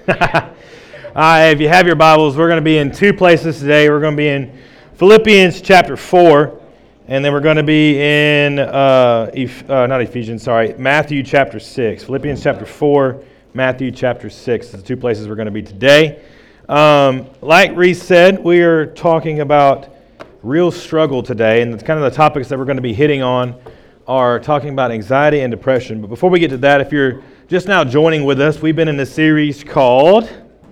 If you have your Bibles, we're going to be in two places today. We're going to be in Philippians chapter 4, and then we're going to be in, Matthew chapter 6. Philippians chapter 4, Matthew chapter 6 is the two places we're going to be today. Like Reese said, we are talking about real struggle today, and kind of the topics that we're going to be hitting on are talking about anxiety and depression. But before we get to that, if you're just now joining with us, we've been in a series called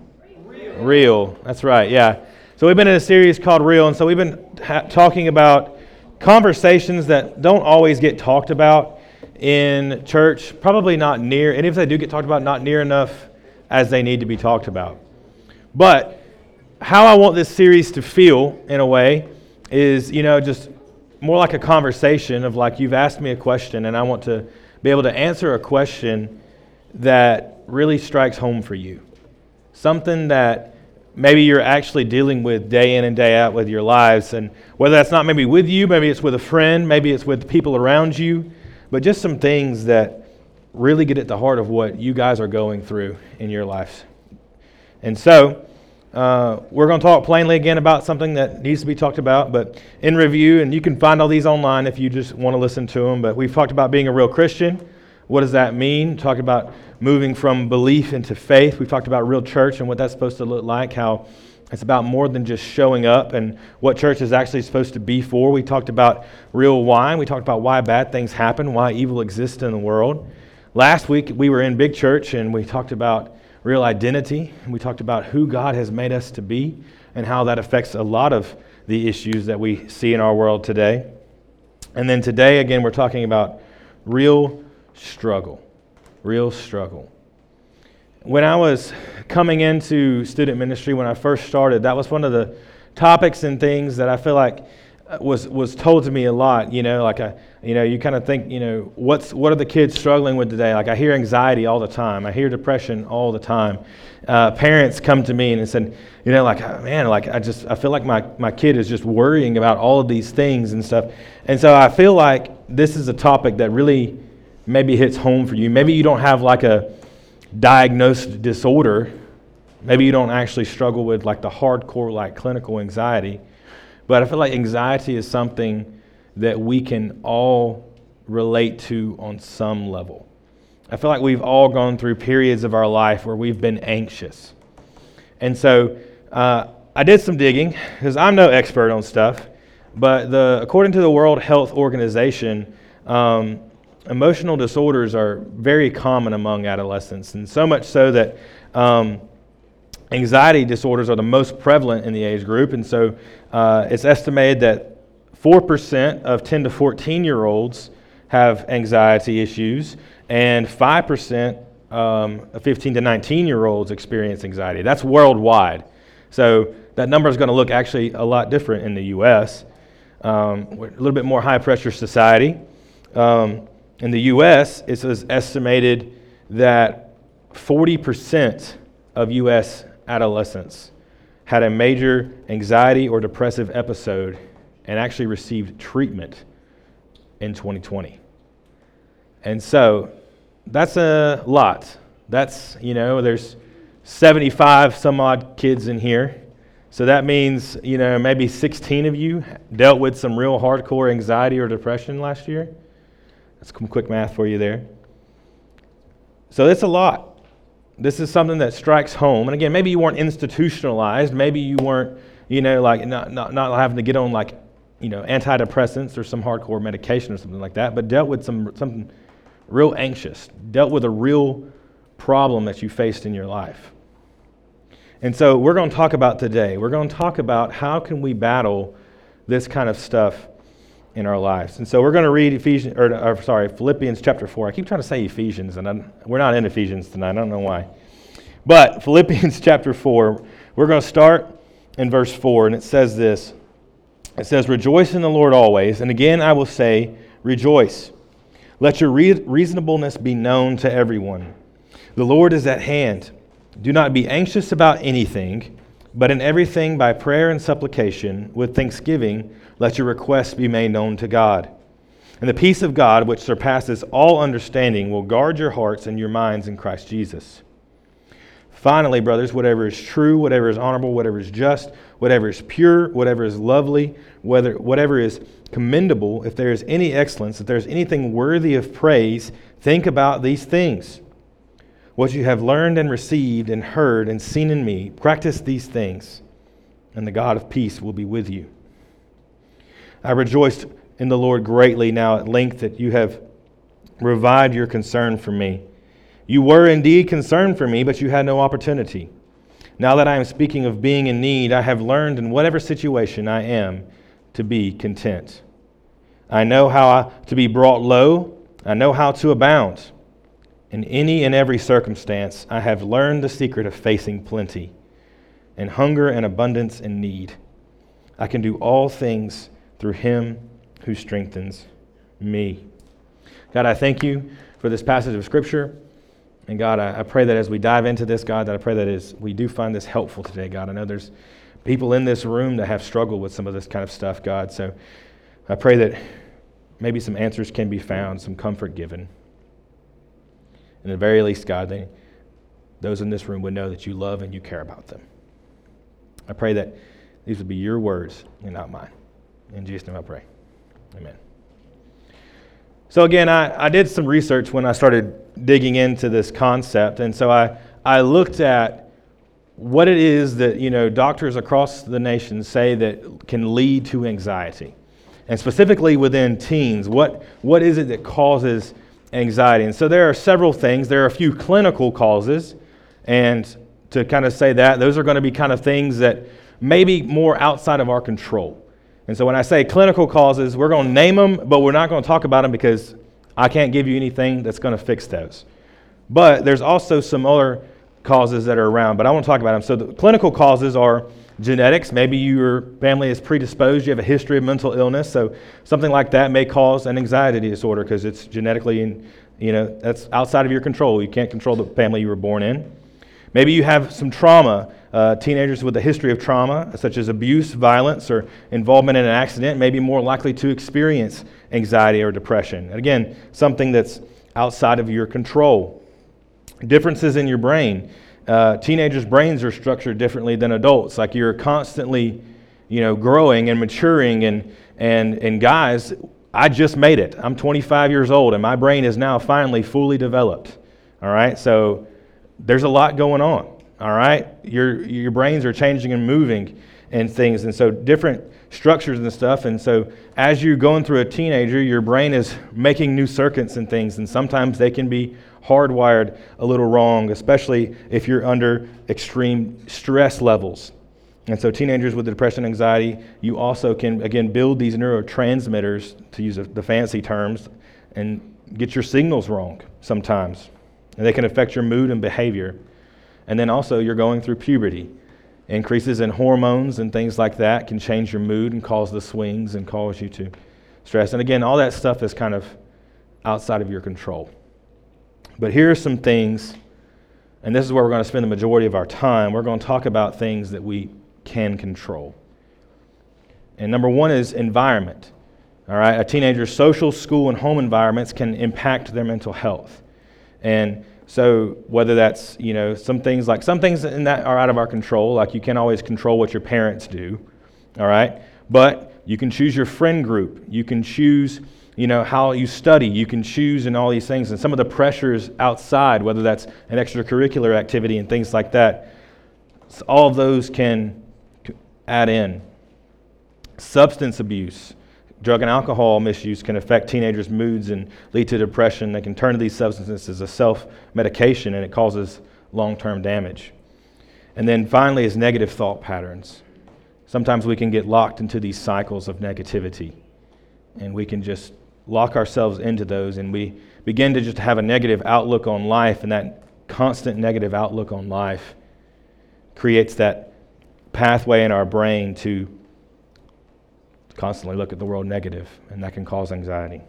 Real. That's right, yeah. So we've been in a series called Real, and so we've been talking about conversations that don't always get talked about in church, probably not near, and if they do get talked about, not near enough as they need to be talked about. But how I want this series to feel, in a way, is, just more like a conversation of like you've asked me a question, and I want to be able to answer a question that really strikes home for you. Something that maybe you're actually dealing with day in and day out with your lives, and whether that's not maybe with you, maybe it's with a friend, maybe it's with people around you, but just some things that really get at the heart of what you guys are going through in your lives. And so, we're going to talk plainly again about something that needs to be talked about, but in review, and you can find all these online if you just want to listen to them, but we've talked about being a real Christian. What does that mean? Talked about moving from belief into faith. We've talked about real church and what that's supposed to look like, how it's about more than just showing up and what church is actually supposed to be for. We talked about real why. We talked about why bad things happen, why evil exists in the world. Last week, we were in Big Church and we talked about real identity. And we talked about who God has made us to be and how that affects a lot of the issues that we see in our world today. And then today, again, we're talking about real struggle. Real struggle. When I was coming into student ministry, when I first started, that was one of the topics and things that I feel like was told to me a lot. You kind of think, what are the kids struggling with today? Like I hear anxiety all the time. I hear depression all the time. Parents come to me and said, I feel like my kid is just worrying about all of these things and stuff. And so I feel like this is a topic that really maybe hits home for you. Maybe you don't have like a diagnosed disorder. Maybe you don't actually struggle with like the hardcore like clinical anxiety. But I feel like anxiety is something that we can all relate to on some level. I feel like we've all gone through periods of our life where we've been anxious. And so I did some digging because I'm no expert on stuff, but according to the World Health Organization, emotional disorders are very common among adolescents, and so much so that anxiety disorders are the most prevalent in the age group. And so it's estimated that 4% of 10 to 14-year-olds have anxiety issues, and 5% of 15 to 19-year-olds experience anxiety. That's worldwide. So that number is going to look actually a lot different in the U.S. We're a little bit more high-pressure society. In the U.S., it is estimated that 40% of U.S. adolescents had a major anxiety or depressive episode and actually received treatment in 2020. And so that's a lot. That's, there's 75 some odd kids in here. So that means, maybe 16 of you dealt with some real hardcore anxiety or depression last year. That's some quick math for you there. So it's a lot. This is something that strikes home. And again, maybe you weren't institutionalized. Maybe you weren't, not having to get on antidepressants or some hardcore medication or something like that, but dealt with something real anxious, dealt with a real problem that you faced in your life. And so we're going to talk about today. We're going to talk about how can we battle this kind of stuff in our lives. And so we're going to read Philippians chapter 4. I keep trying to say Ephesians, and we're not in Ephesians tonight. I don't know why. But Philippians chapter 4, we're going to start in verse 4, and it says this. It says, "Rejoice in the Lord always, and again I will say, rejoice. Let your reasonableness be known to everyone. The Lord is at hand. Do not be anxious about anything, but in everything by prayer and supplication, with thanksgiving, let your requests be made known to God. And the peace of God, which surpasses all understanding, will guard your hearts and your minds in Christ Jesus. Finally, brothers, whatever is true, whatever is honorable, whatever is just, whatever is pure, whatever is lovely, whatever is commendable, if there is any excellence, if there is anything worthy of praise, think about these things. What you have learned and received and heard and seen in me, practice these things, and the God of peace will be with you. I rejoiced in the Lord greatly now at length that you have revived your concern for me. You were indeed concerned for me, but you had no opportunity. Now that I am speaking of being in need, I have learned in whatever situation I am to be content. I know how to be brought low. I know how to abound. In any and every circumstance, I have learned the secret of facing plenty and hunger and abundance and need. I can do all things through Him who strengthens me. God, I thank you for this passage of Scripture. And God, I pray that as we dive into this, God, that I pray that we do find this helpful today, God. I know there's people in this room that have struggled with some of this kind of stuff, God. So I pray that maybe some answers can be found, some comfort given. And at the very least, God, those in this room would know that you love and you care about them. I pray that these would be your words and not mine. In Jesus' name I pray. Amen. So again, I did some research when I started digging into this concept, and so I looked at what it is that doctors across the nation say that can lead to anxiety, and specifically within teens, what is it that causes anxiety? And so there are several things. There are a few clinical causes, and to kind of say that, those are going to be kind of things that may be more outside of our control. And so when I say clinical causes, we're going to name them, but we're not going to talk about them because I can't give you anything that's going to fix those. But there's also some other causes that are around, but I want to talk about them. So the clinical causes are genetics. Maybe your family is predisposed. You have a history of mental illness. So something like that may cause an anxiety disorder because it's genetically, and that's outside of your control. You can't control the family you were born in. Maybe you have some trauma. Teenagers with a history of trauma, such as abuse, violence, or involvement in an accident, may be more likely to experience anxiety or depression. And again, something that's outside of your control. Differences in your brain. Teenagers' brains are structured differently than adults. Like you're constantly, growing and maturing. And guys, I just made it. I'm 25 years old, and my brain is now finally fully developed. All right, so there's a lot going on. All right, your brains are changing and moving and things, and so different structures and stuff. And so as you're going through a teenager, your brain is making new circuits and things, and sometimes they can be hardwired a little wrong, especially if you're under extreme stress levels. And so teenagers with depression and anxiety, you also can, again, build these neurotransmitters, to use the fancy terms, and get your signals wrong sometimes. And they can affect your mood and behavior. And then also you're going through puberty. Increases in hormones and things like that can change your mood and cause the swings and cause you to stress. And again, all that stuff is kind of outside of your control. But here are some things, and this is where we're going to spend the majority of our time. We're going to talk about things that we can control. And number one is environment. All right, a teenager's social, school, and home environments can impact their mental health. And so whether that's, some things in that are out of our control, like you can't always control what your parents do, all right? But you can choose your friend group. You can choose, how you study. You can choose in all these things. And some of the pressures outside, whether that's an extracurricular activity and things like that, so all of those can add in. Substance abuse. Drug and alcohol misuse can affect teenagers' moods and lead to depression. They can turn to these substances as a self-medication, and it causes long-term damage. And then finally is negative thought patterns. Sometimes we can get locked into these cycles of negativity, and we can just lock ourselves into those, and we begin to just have a negative outlook on life, and that constant negative outlook on life creates that pathway in our brain to constantly look at the world negative, and that can cause anxiety.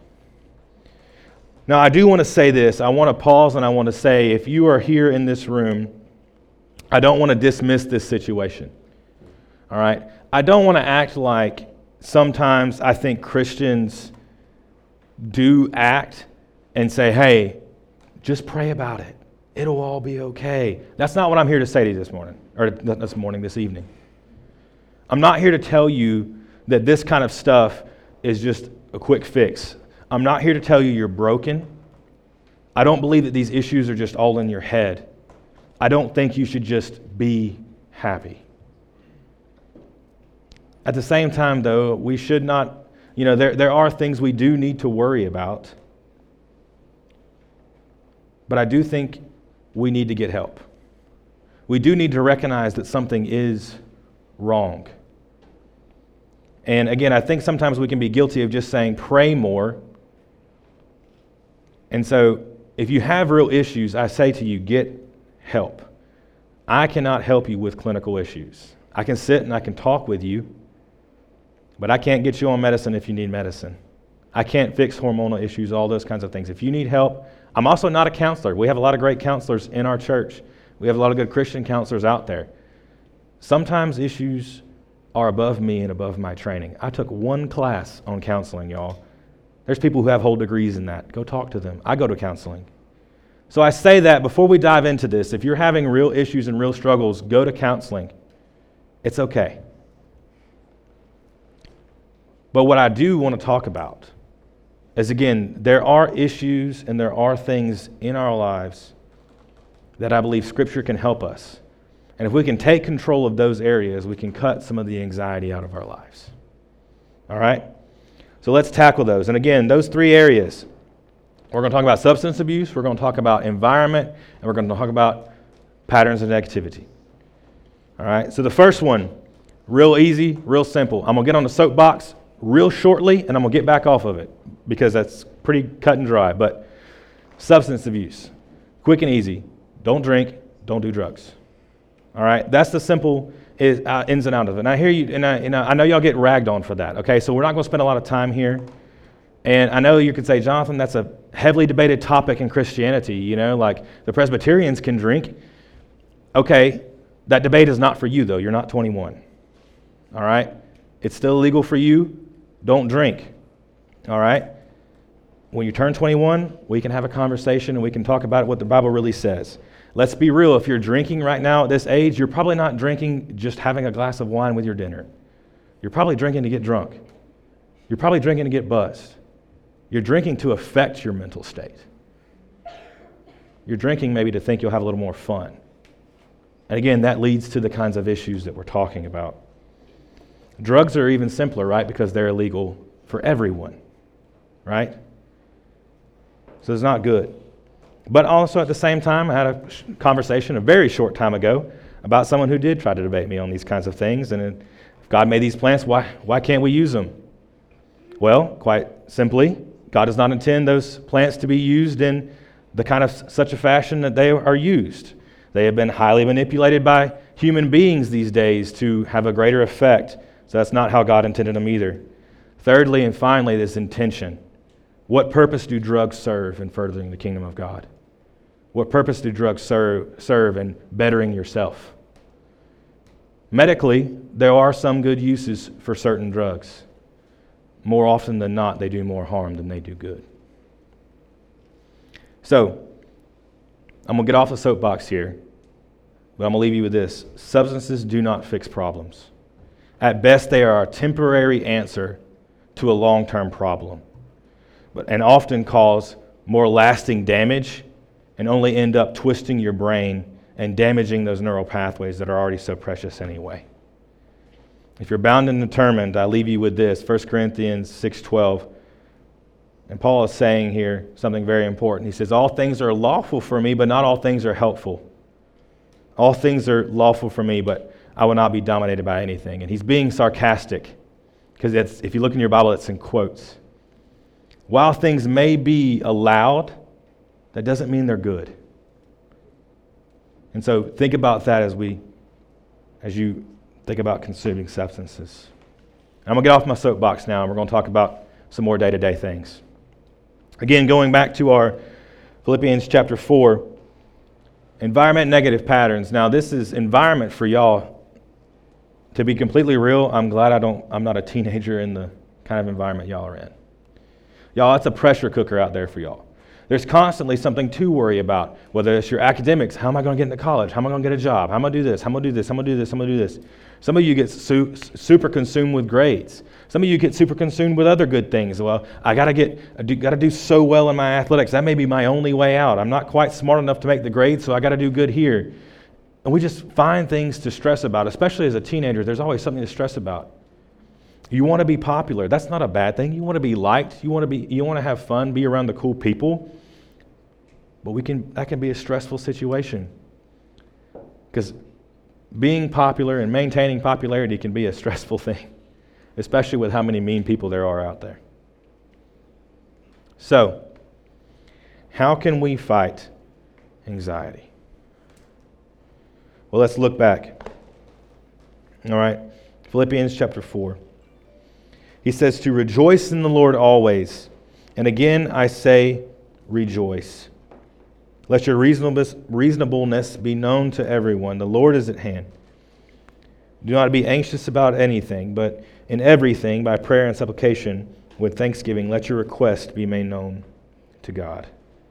Now, I do want to say this. I want to pause and I want to say, if you are here in this room, I don't want to dismiss this situation. All right? I don't want to act like sometimes I think Christians do act and say, hey, just pray about it. It'll all be okay. That's not what I'm here to say to you this evening. I'm not here to tell you that this kind of stuff is just a quick fix. I'm not here to tell you you're broken. I don't believe that these issues are just all in your head. I don't think you should just be happy. At the same time, though, we should not, there are things we do need to worry about. But I do think we need to get help. We do need to recognize that something is wrong. And again, I think sometimes we can be guilty of just saying, pray more. And so, if you have real issues, I say to you, get help. I cannot help you with clinical issues. I can sit and I can talk with you, but I can't get you on medicine if you need medicine. I can't fix hormonal issues, all those kinds of things. If you need help, I'm also not a counselor. We have a lot of great counselors in our church. We have a lot of good Christian counselors out there. Sometimes issues are above me and above my training. I took one class on counseling, y'all. There's people who have whole degrees in that. Go talk to them. I go to counseling. So I say that before we dive into this, if you're having real issues and real struggles, go to counseling. It's okay. But what I do want to talk about is, again, there are issues and there are things in our lives that I believe Scripture can help us. And if we can take control of those areas, we can cut some of the anxiety out of our lives. All right? So let's tackle those. And again, those three areas. We're going to talk about substance abuse, we're going to talk about environment, and we're going to talk about patterns of negativity. All right? So the first one, real easy, real simple. I'm going to get on the soapbox real shortly, and I'm going to get back off of it because that's pretty cut and dry. But substance abuse, quick and easy. Don't drink, don't do drugs. All right, that's the simple ins and outs of it. And I hear you, and I know y'all get ragged on for that. Okay, so we're not going to spend a lot of time here. And I know you could say, Jonathan, that's a heavily debated topic in Christianity. Like the Presbyterians can drink. Okay, that debate is not for you though. You're not 21. All right, it's still illegal for you. Don't drink. All right. When you turn 21, we can have a conversation and we can talk about what the Bible really says. Let's be real. If you're drinking right now at this age, you're probably not drinking just having a glass of wine with your dinner. You're probably drinking to get drunk. You're probably drinking to get buzzed. You're drinking to affect your mental state. You're drinking maybe to think you'll have a little more fun. And again, that leads to the kinds of issues that we're talking about. Drugs are even simpler, right? Because they're illegal for everyone, right? So it's not good. But also at the same time, I had a conversation a very short time ago about someone who did try to debate me on these kinds of things. And if God made these plants, why can't we use them? Well, quite simply, God does not intend those plants to be used in the kind of such a fashion that they are used. They have been highly manipulated by human beings these days to have a greater effect. So that's not how God intended them either. Thirdly and finally, this intention. What purpose do drugs serve in furthering the kingdom of God? What purpose do drugs serve in bettering yourself? Medically, there are some good uses for certain drugs. More often than not, they do more harm than they do good. So, I'm going to get off the soapbox here, but I'm going to leave you with this. Substances do not fix problems. At best, they are a temporary answer to a long-term problem, and often cause more lasting damage and only end up twisting your brain and damaging those neural pathways that are already so precious anyway. If you're bound and determined, I leave you with this, 1 Corinthians 6:12. And Paul is saying here something very important. He says, all things are lawful for me, but not all things are helpful. All things are lawful for me, but I will not be dominated by anything. And he's being sarcastic, because if you look in your Bible, it's in quotes. While things may be allowed, that doesn't mean they're good. And so think about that as you think about consuming substances. I'm going to get off my soapbox now, and we're going to talk about some more day-to-day things. Again, going back to our Philippians chapter 4, environment negative patterns. Now, this is environment for y'all. To be completely real, I'm glad I'm not a teenager in the kind of environment y'all are in. Y'all, it's a pressure cooker out there for y'all. There's constantly something to worry about, whether it's your academics. How am I going to get into college? How am I going to get a job? How am I going to do this? How am I going to do this? How am I going to do this? How am I going to do this? Some of you get super consumed with grades. Some of you get super consumed with other good things. Well, I got to do so well in my athletics. That may be my only way out. I'm not quite smart enough to make the grades, so I got to do good here. And we just find things to stress about, especially as a teenager. There's always something to stress about. You want to be popular. That's not a bad thing. You want to be liked. You want to have fun, be around the cool people. But that can be a stressful situation. Because being popular and maintaining popularity can be a stressful thing, especially with how many mean people there are out there. So, how can we fight anxiety? Well, let's look back. All right, Philippians chapter 4. He says to rejoice in the Lord always. And again, I say rejoice. Let your reasonableness be known to everyone. The Lord is at hand. Do not be anxious about anything, but in everything, by prayer and supplication, with thanksgiving, let your request be made known to God.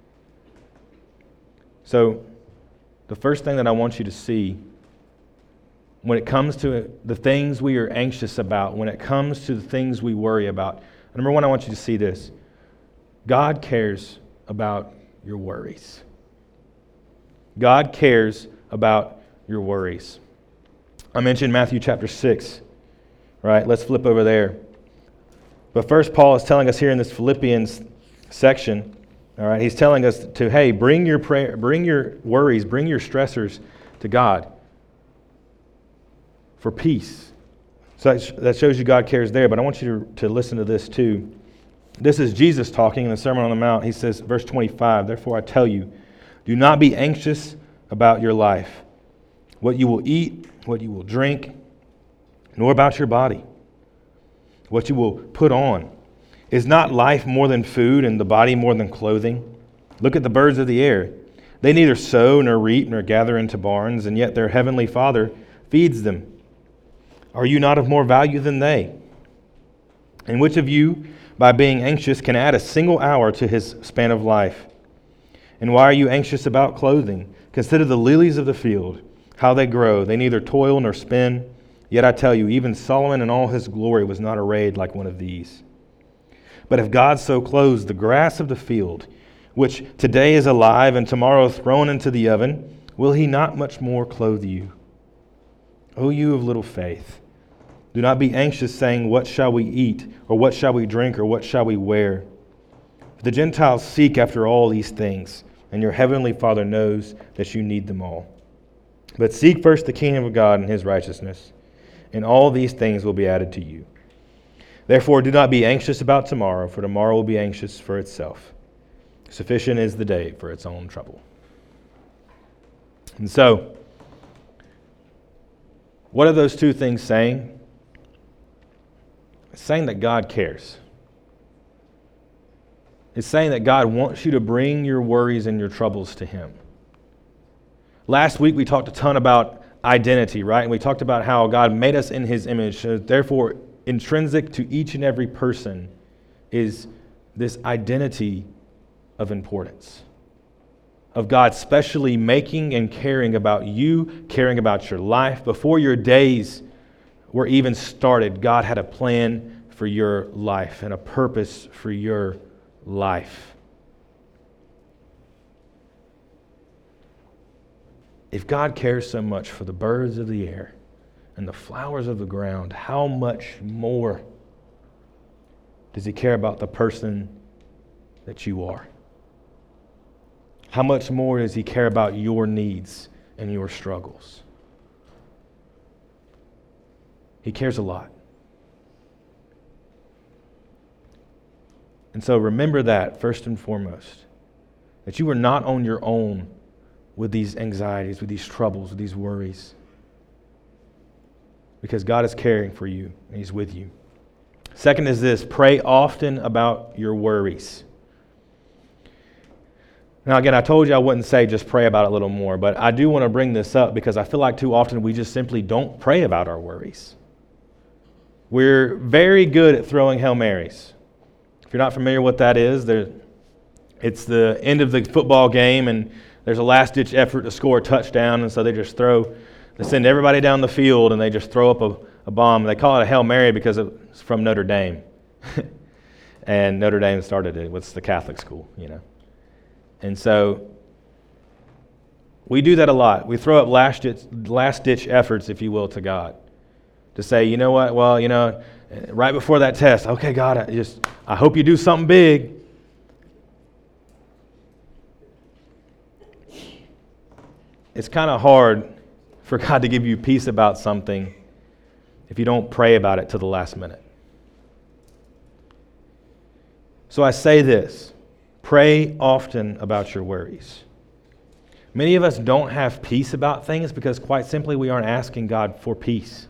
So, the first thing that I want you to see when it comes to the things we are anxious about, when it comes to the things we worry about, number one, I want you to see this. God cares about your worries. God cares about your worries. I mentioned Matthew chapter 6, right? Let's flip over there. But first, Paul is telling us here in this Philippians section, all right, he's telling us to, hey, bring your prayer, bring your worries, bring your stressors to God for peace. So that shows you God cares there, but I want you to listen to this too. This is Jesus talking in the Sermon on the Mount. He says, verse 25, therefore I tell you, do not be anxious about your life, what you will eat, what you will drink, nor about your body, what you will put on. Is not life more than food and the body more than clothing? Look at the birds of the air. They neither sow nor reap nor gather into barns, and yet their heavenly Father feeds them. Are you not of more value than they? And which of you, by being anxious, can add a single hour to his span of life? And why are you anxious about clothing? Consider the lilies of the field, how they grow. They neither toil nor spin. Yet I tell you, even Solomon in all his glory was not arrayed like one of these. But if God so clothes the grass of the field, which today is alive and tomorrow thrown into the oven, will he not much more clothe you? O you of little faith, do not be anxious, saying, what shall we eat, or what shall we drink, or what shall we wear? For the Gentiles seek after all these things, and your heavenly Father knows that you need them all. But seek first the kingdom of God and his righteousness, and all these things will be added to you. Therefore, do not be anxious about tomorrow, for tomorrow will be anxious for itself. Sufficient is the day for its own trouble. And so, what are those two things saying? It's saying that God cares. It's saying that God wants you to bring your worries and your troubles to him. Last week we talked a ton about identity, right? And we talked about how God made us in his image. So therefore, intrinsic to each and every person is this identity of importance. Of God specially making and caring about you, caring about your life. Before your days were even started, God had a plan for your life and a purpose for your life. If God cares so much for the birds of the air and the flowers of the ground, how much more does he care about the person that you are? How much more does he care about your needs and your struggles? He cares a lot. And so remember that first and foremost, that you are not on your own with these anxieties, with these troubles, with these worries. Because God is caring for you and he's with you. Second is this, pray often about your worries. Now again, I told you I wouldn't say just pray about it a little more, but I do want to bring this up because I feel like too often we just simply don't pray about our worries. We're very good at throwing Hail Marys. If you're not familiar with what that is, It's the end of the football game, and there's a last-ditch effort to score a touchdown, and so they send everybody down the field, and they just throw up a bomb. They call it a Hail Mary because it's from Notre Dame. And Notre Dame started it. It's the Catholic school, And so we do that a lot. We throw up last-ditch efforts, if you will, to God. To say, you know what, well, right before that test, okay, God, I hope you do something big. It's kind of hard for God to give you peace about something if you don't pray about it to the last minute. So I say this, pray often about your worries. Many of us don't have peace about things because quite simply we aren't asking God for peace.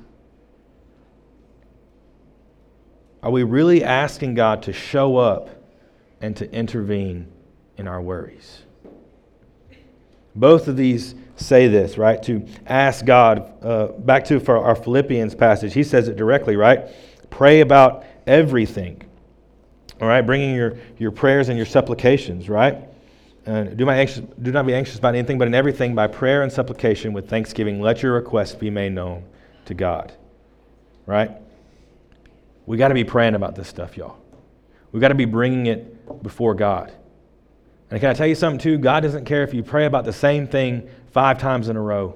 Are we really asking God to show up and to intervene in our worries? Both of these say this, right? To ask God, back to for our Philippians passage, he says it directly, right? Pray about everything, all right? Bringing your prayers and your supplications, right? Do not be anxious about anything, but in everything by prayer and supplication with thanksgiving, let your requests be made known to God, right? We got to be praying about this stuff, y'all. We got to be bringing it before God. And can I tell you something too? God doesn't care if you pray about the same thing 5 times in a row.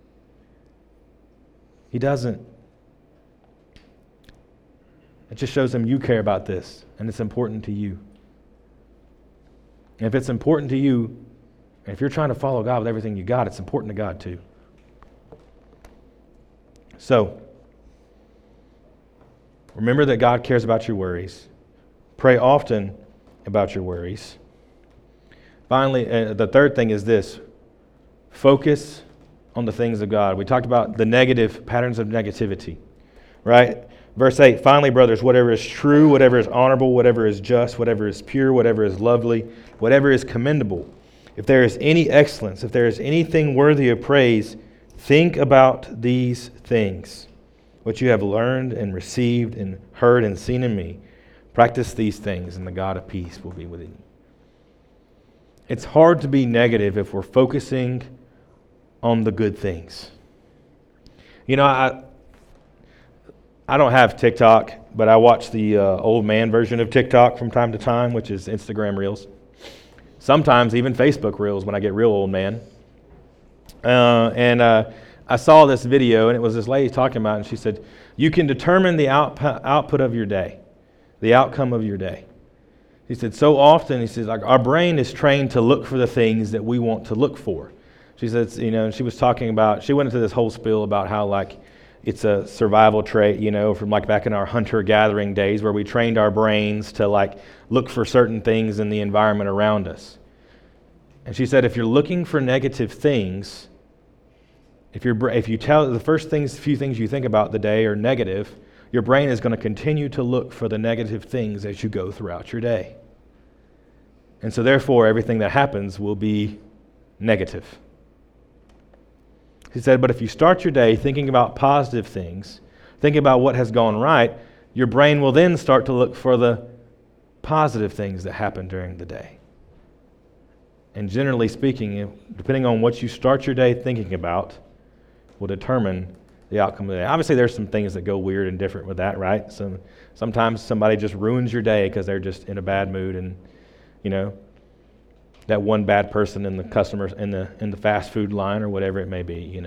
He doesn't. It just shows him you care about this, and it's important to you. And if it's important to you, and if you're trying to follow God with everything you got, it's important to God too. So, remember that God cares about your worries. Pray often about your worries. Finally, the third thing is this. Focus on the things of God. We talked about the negative patterns of negativity, right? Verse 8, finally, brothers, whatever is true, whatever is honorable, whatever is just, whatever is pure, whatever is lovely, whatever is commendable, if there is any excellence, if there is anything worthy of praise, think about these things, what you have learned and received and heard and seen in me. Practice these things, and the God of peace will be with you. It's hard to be negative if we're focusing on the good things. I don't have TikTok, but I watch the old man version of TikTok from time to time, which is Instagram Reels. Sometimes even Facebook Reels when I get real old man. I saw this video, and it was this lady talking about it, and she said, you can determine the output of your day, the outcome of your day. He said, so often, he says, like our brain is trained to look for the things that we want to look for. She said, she was talking about, she went into this whole spiel about how it's a survival trait, from back in our hunter-gathering days where we trained our brains to look for certain things in the environment around us. And she said, if you're looking for negative things, if you tell the few things you think about the day are negative, your brain is going to continue to look for the negative things as you go throughout your day. And so therefore, everything that happens will be negative. He said, but if you start your day thinking about positive things, thinking about what has gone right, your brain will then start to look for the positive things that happen during the day. And generally speaking, depending on what you start your day thinking about, will determine the outcome of the day. Obviously, there's some things that go weird and different with that, right? Sometimes somebody just ruins your day because they're just in a bad mood, and that one bad person in the customers in the fast food line or whatever it may be,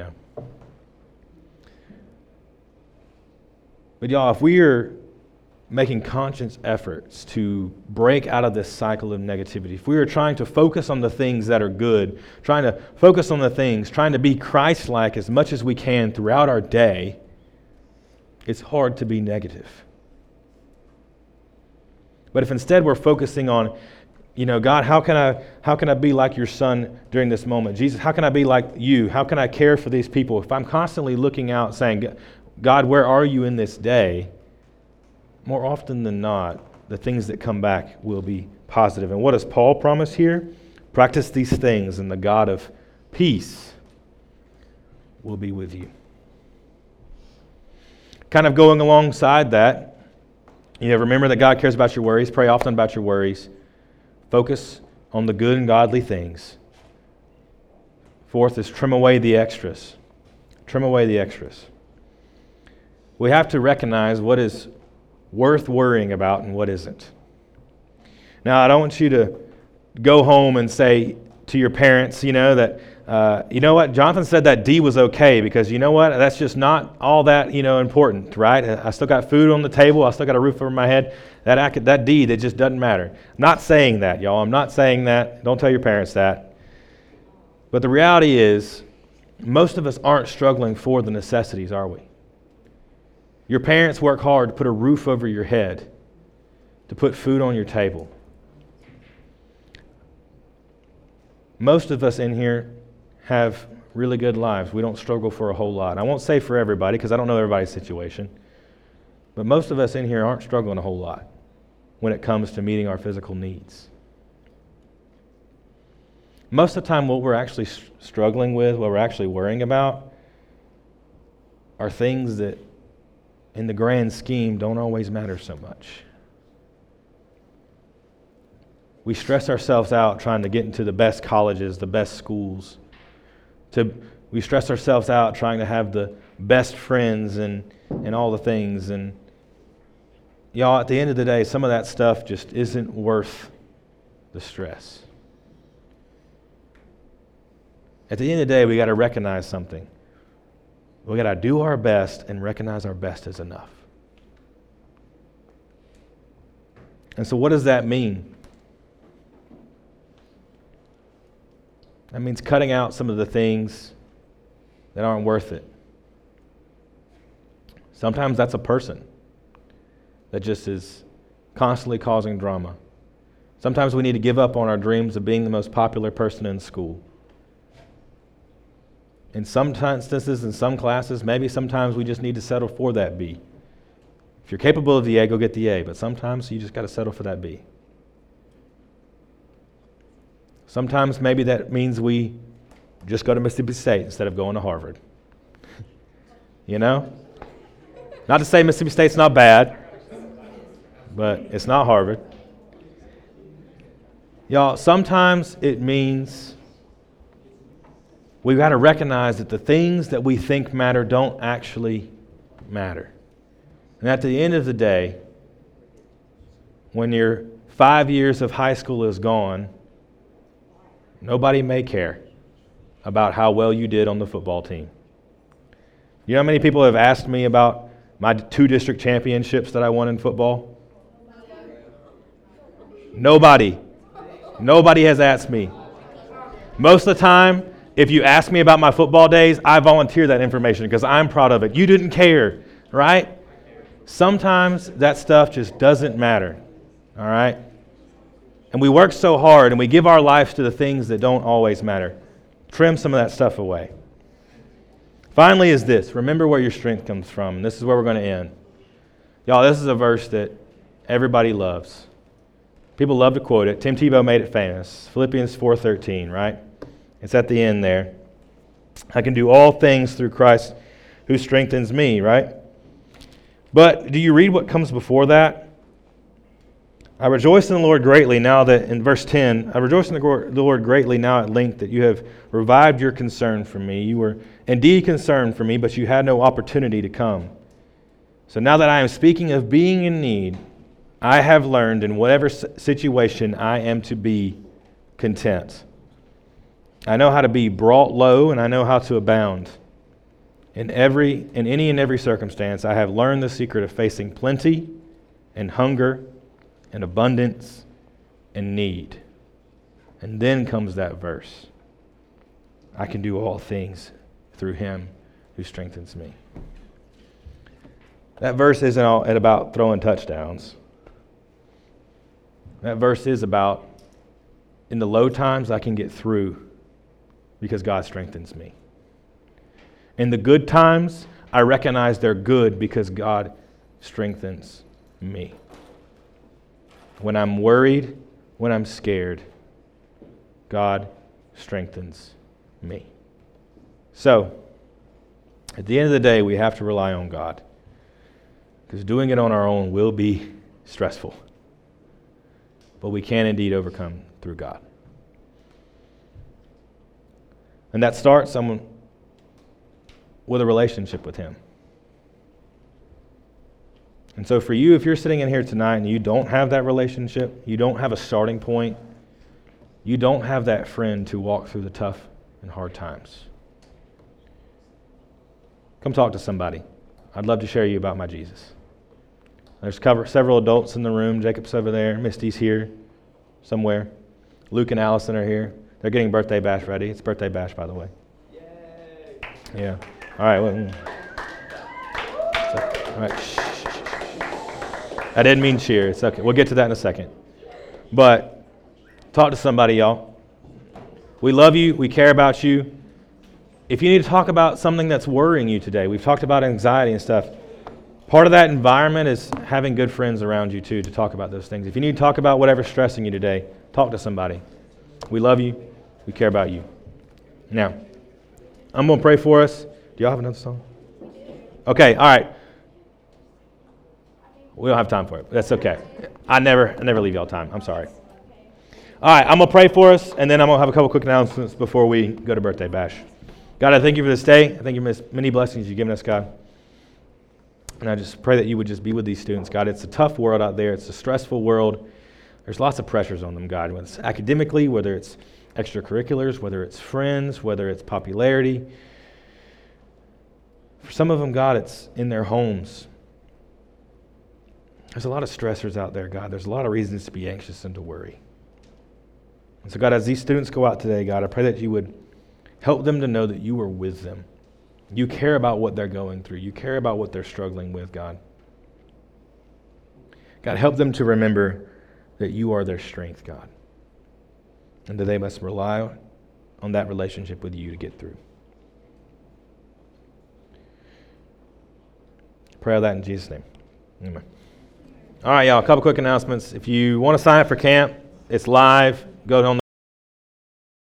But y'all, if we are making conscious efforts to break out of this cycle of negativity, if we are trying to focus on the things that are good, trying to focus on the things, trying to be Christ-like as much as we can throughout our day, it's hard to be negative. But if instead we're focusing on, God, how can I be like your son during this moment? Jesus, how can I be like you? How can I care for these people? If I'm constantly looking out saying, God, where are you in this day? More often than not, the things that come back will be positive. And what does Paul promise here? Practice these things, and the God of peace will be with you. Kind of going alongside that, remember that God cares about your worries. Pray often about your worries. Focus on the good and godly things. Fourth is trim away the extras. Trim away the extras. We have to recognize what is worth worrying about and what isn't. Now, I don't want you to go home and say to your parents, that, you know what, Jonathan said that D was okay because you know what, that's just not all that, important, right? I still got food on the table. I still got a roof over my head. That D, that just doesn't matter. I'm not saying that, y'all. I'm not saying that. Don't tell your parents that. But the reality is, most of us aren't struggling for the necessities, are we? Your parents work hard to put a roof over your head, to put food on your table. Most of us in here have really good lives. We don't struggle for a whole lot. I won't say for everybody because I don't know everybody's situation, but most of us in here aren't struggling a whole lot when it comes to meeting our physical needs. Most of the time what we're actually struggling with, what we're actually worrying about, are things that in the grand scheme don't always matter so much. We stress ourselves out trying to get into the best colleges, the best schools. We stress ourselves out trying to have the best friends and all the things. And y'all, at the end of the day, some of that stuff just isn't worth the stress. At the end of the day, we got to recognize something. We got to do our best and recognize our best is enough. And so what does that mean? That means cutting out some of the things that aren't worth it. Sometimes that's a person that just is constantly causing drama. Sometimes we need to give up on our dreams of being the most popular person in school. In some instances, in some classes, maybe sometimes we just need to settle for that B. If you're capable of the A, go get the A, but sometimes you just got to settle for that B. Sometimes maybe that means we just go to Mississippi State instead of going to Harvard. Not to say Mississippi State's not bad, but it's not Harvard. Y'all, sometimes it means we've got to recognize that the things that we think matter don't actually matter. And at the end of the day, when your 5 years of high school is gone, nobody may care about how well you did on the football team. You know how many people have asked me about my 2 district championships that I won in football? Nobody. Nobody has asked me. Most of the time, if you ask me about my football days, I volunteer that information because I'm proud of it. You didn't care, right? Sometimes that stuff just doesn't matter, all right? And we work so hard and we give our lives to the things that don't always matter. Trim some of that stuff away. Finally is this. Remember where your strength comes from. And this is where we're going to end. Y'all, this is a verse that everybody loves. People love to quote it. Tim Tebow made it famous. Philippians 4:13, right? It's at the end there. I can do all things through Christ who strengthens me, right? But do you read what comes before that? I rejoice in the Lord greatly now that, in verse 10, I rejoice in the Lord greatly now at length that you have revived your concern for me. You were indeed concerned for me, but you had no opportunity to come. So now that I am speaking of being in need, I have learned in whatever situation I am to be content. I know how to be brought low, and I know how to abound. In any and every circumstance, I have learned the secret of facing plenty and hunger and abundance and need. And then comes that verse. I can do all things through him who strengthens me. That verse isn't about throwing touchdowns. That verse is about, in the low times, I can get through because God strengthens me. In the good times, I recognize they're good because God strengthens me. When I'm worried, when I'm scared, God strengthens me. So, at the end of the day, we have to rely on God, because doing it on our own will be stressful. But we can indeed overcome through God. And that starts someone with a relationship with Him. And so for you, if you're sitting in here tonight and you don't have that relationship, you don't have a starting point, you don't have that friend to walk through the tough and hard times, come talk to somebody. I'd love to share you about my Jesus. There's several adults in the room. Jacob's over there. Misty's here somewhere. Luke and Allison are here. They're getting birthday bash ready. It's birthday bash, by the way. Yay! Yeah. All right. Well, all right. Shh. I didn't mean cheer. It's okay. We'll get to that in a second. But talk to somebody, y'all. We love you. We care about you. If you need to talk about something that's worrying you today, we've talked about anxiety and stuff. Part of that environment is having good friends around you, too, to talk about those things. If you need to talk about whatever's stressing you today, talk to somebody. We love you. We care about you. Now, I'm going to pray for us. Do y'all have another song? Okay, all right. We don't have time for it. That's okay. I never leave y'all time. I'm sorry. All right, I'm going to pray for us, and then I'm going to have a couple quick announcements before we go to Birthday Bash. God, I thank you for this day. I thank you for many blessings you've given us, God. And I just pray that you would just be with these students, God. It's a tough world out there. It's a stressful world. There's lots of pressures on them, God, whether it's academically, whether it's extracurriculars, whether it's friends, whether it's popularity. For some of them, God, it's in their homes. There's a lot of stressors out there, God. There's a lot of reasons to be anxious and to worry. And so, God, as these students go out today, God, I pray that you would help them to know that you are with them. You care about what they're going through. You care about what they're struggling with, God. God, help them to remember that you are their strength, God, and that they must rely on that relationship with you to get through. Pray all that in Jesus' name. Amen. All right, y'all, a couple quick announcements. If you want to sign up for camp, it's live. Go on